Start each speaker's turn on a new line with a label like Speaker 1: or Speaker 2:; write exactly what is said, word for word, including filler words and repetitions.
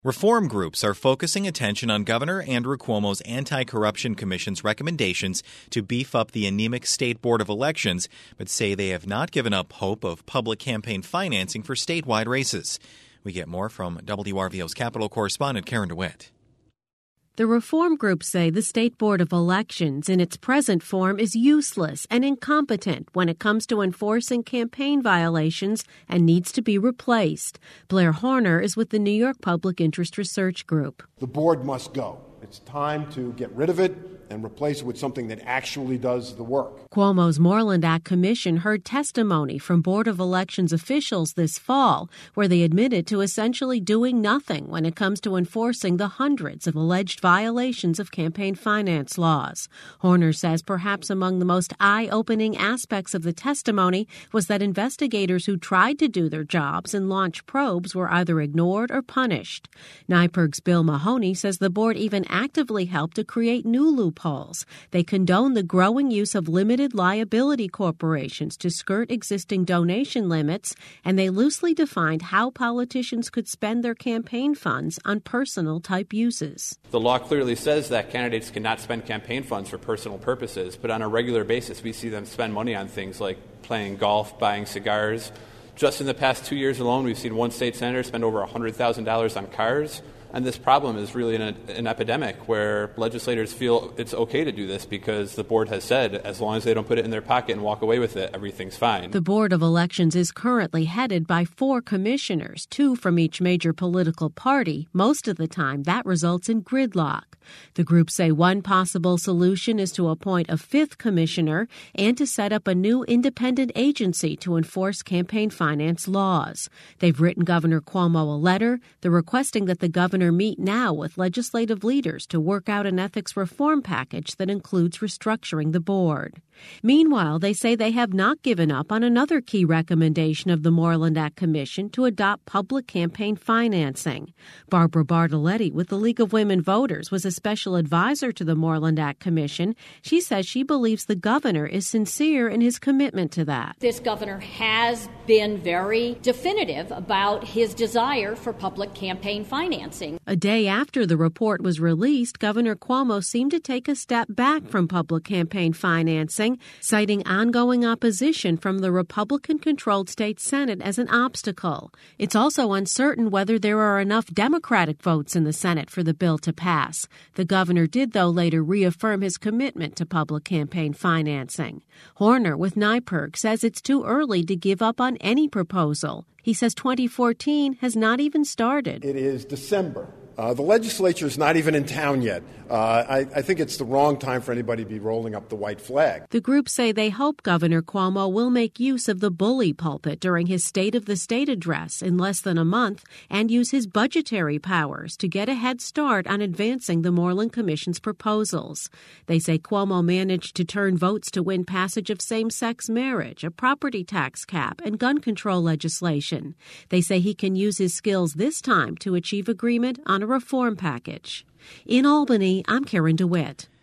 Speaker 1: Reform groups are focusing attention on Governor Andrew Cuomo's Anti-Corruption Commission's recommendations to beef up the anemic State Board of Elections, but say they have not given up hope of public campaign financing for statewide races. We get more from W R V O's Capitol correspondent Karen DeWitt.
Speaker 2: The reform groups say the State Board of Elections in its present form is useless and incompetent when it comes to enforcing campaign violations and needs to be replaced. Blair Horner is with the New York Public Interest Research Group.
Speaker 3: The board must go. It's time to get rid of it and replace it with something that actually does the work.
Speaker 2: Cuomo's Moreland Act Commission heard testimony from Board of Elections officials this fall, where they admitted to essentially doing nothing when it comes to enforcing the hundreds of alleged violations of campaign finance laws. Horner says perhaps among the most eye-opening aspects of the testimony was that investigators who tried to do their jobs and launch probes were either ignored or punished. NYPIRG's Bill Mahoney says the board even actively helped to create new loopholes. They condone the growing use of limited liability corporations to skirt existing donation limits, and they loosely defined how politicians could spend their campaign funds on personal-type uses.
Speaker 4: The law clearly says that candidates cannot spend campaign funds for personal purposes, but on a regular basis we see them spend money on things like playing golf, buying cigars. Just in the past two years alone, we've seen one state senator spend over one hundred thousand dollars on cars. And this problem is really an, an epidemic where legislators feel it's okay to do this because the board has said as long as they don't put it in their pocket and walk away with it, everything's fine.
Speaker 2: The Board of Elections is currently headed by four commissioners, two from each major political party. Most of the time, that results in gridlock. The groups say one possible solution is to appoint a fifth commissioner and to set up a new independent agency to enforce campaign finance laws. They've written Governor Cuomo a letter. They're requesting that the governor meet now with legislative leaders to work out an ethics reform package that includes restructuring the board. Meanwhile, they say they have not given up on another key recommendation of the Moreland Act Commission to adopt public campaign financing. Barbara Bartoletti with the League of Women Voters was a special advisor to the Moreland Act Commission. She says she believes the governor is sincere in his commitment to that.
Speaker 5: This governor has been very definitive about his desire for public campaign financing.
Speaker 2: A day after the report was released, Governor Cuomo seemed to take a step back from public campaign financing, citing ongoing opposition from the Republican-controlled state Senate as an obstacle. It's also uncertain whether there are enough Democratic votes in the Senate for the bill to pass. The governor did, though, later reaffirm his commitment to public campaign financing. Horner with NYPIRG says it's too early to give up on any proposal. He says twenty fourteen has not even started.
Speaker 3: It is December. Uh, the legislature is not even in town yet. Uh, I, I think it's the wrong time for anybody to be rolling up the white flag.
Speaker 2: The group say they hope Governor Cuomo will make use of the bully pulpit during his State of the State address in less than a month and use his budgetary powers to get a head start on advancing the Moreland Commission's proposals. They say Cuomo managed to turn votes to win passage of same-sex marriage, a property tax cap, and gun control legislation. They say he can use his skills this time to achieve agreement on a reform package. In Albany, I'm Karen DeWitt.